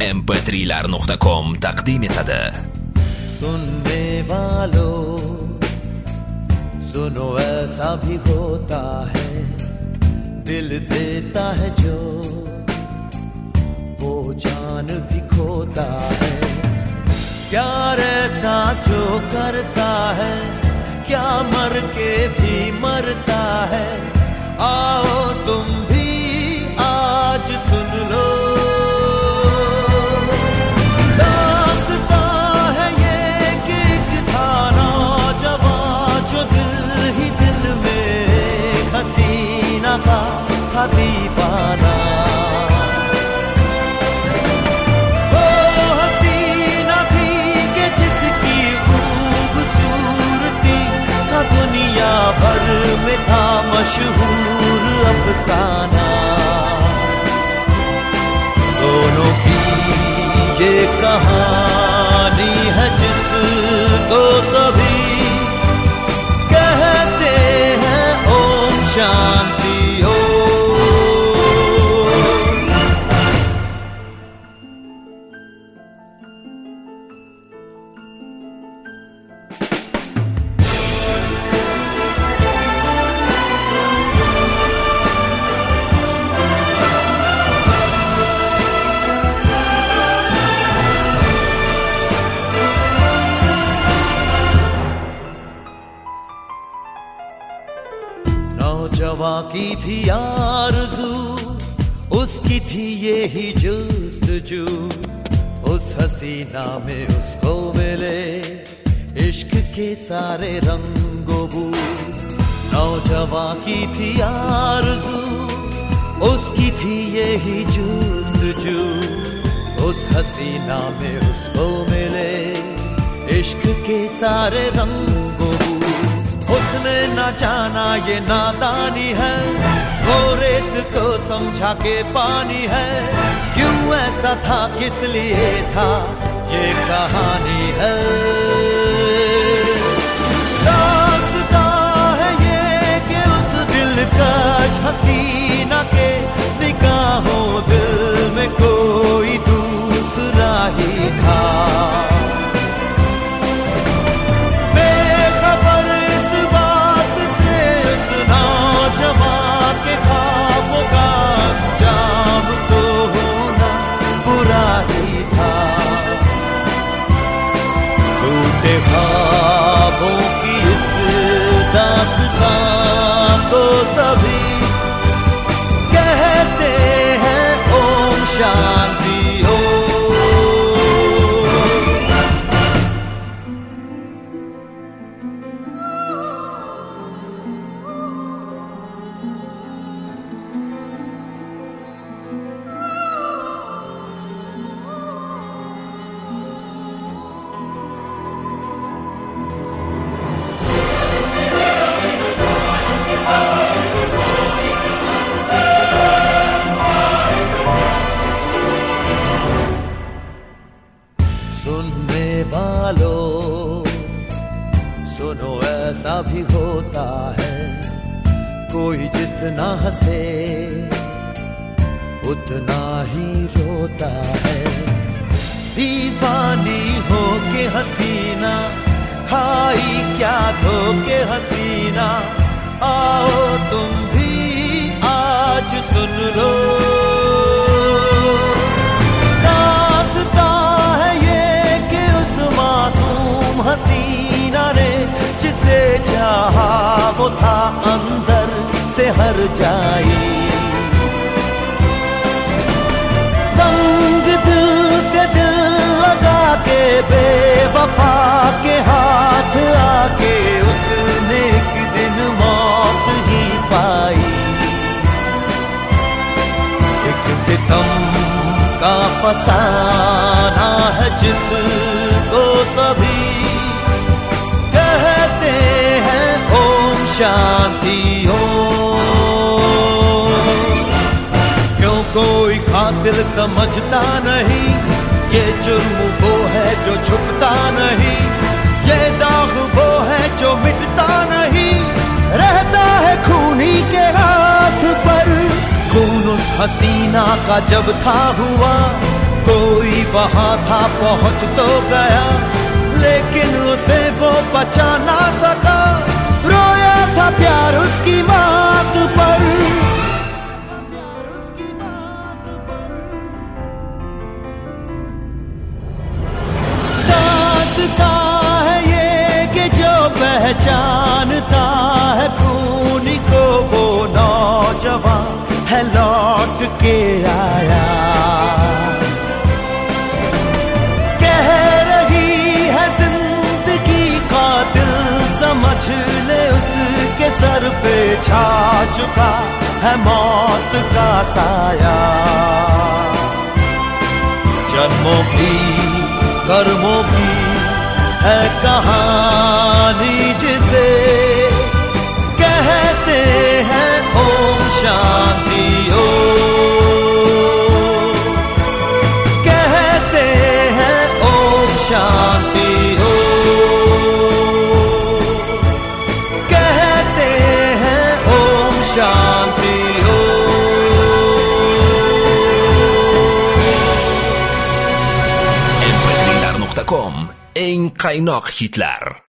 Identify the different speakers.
Speaker 1: mp3lar.com taqdim etadi.
Speaker 2: सुनने वालों सुनो ऐसा भी होता है, दिल देता है जो वो जान भी खोता है। प्यार ऐसा जो करता है, क्या मर के भी मरता है। आओ तुम भी आज सुन लो, दास्तां है ये कि एक था नौजवान जो दिल ही दिल में हसीना का था दीवाना। दुनिया भर में था मशहूर अफसाना। दोनों की ये कहानी है जिसको सभी कहते हैं ओम शांति हो। नौजवां की थी आरज़ू, उसकी थी ये ही जुस्तजू। उस हसीना में उसको मिले इश्क के सारे रंगो बू। नौजवां की थी आरज़ू, उसकी थी ये ही जुस्तजू। उस हसीना में उसको मिले इश्क के सारे रंगो बू। उसने न जाना ये नादानी है, वो रेत को समझा के पानी है। क्यों ऐसा था, किस लिए था, ये कहानी है। दास्तां है ये कि उस दिलकश हसीना के निगाहों दिल में कोई दूसरा ही था। ख्वाबों की इस दास्तां को सभी कहते हैं ओम शांति हो। सुनने वालों सुनो ऐसा भी होता है, कोई जितना हंसे उतना ही रोता है। दीवानी हो के हसीना खाई क्या धोके हसीना। आओ तुम भी आज सुन लो, हसीना ने जिसे चाहा वो था अंदर से हर जाई। संग दिल से दिल लगा के बेवफा के हाथ आके उसने एक दिन मौत ही पाई। एक सितम का फसाना है जिसको सभी कहते हैं ओम शांति हो। क्यों कोई कातिल समझता नहीं, ये जुर्म वो है जो छुपता नहीं। ये दाग वो है जो मिटता नहीं, रहता है खूनी के हाथ पर। खून उस हसीना का जब था हुआ, कोई वहां था पहुंच तो गया, लेकिन उसे वो बचा ना सका। रोया था प्यार उसकी बात पर, दास्ता है ये कि जो पहचानता है खून को, वो नौजवान है लौट के आया। कह रही है जिंदगी कातिल, समझ ले उसके सर पे छा चुका है मौत का साया। जन्मों की कर्मों की है कहानी जिसे कहते हैं ओम शांति ओम, कहते हैं ओम शांति ओम, कहते हैं Om Shanti Om.
Speaker 1: mp3.com en kaynak hitler.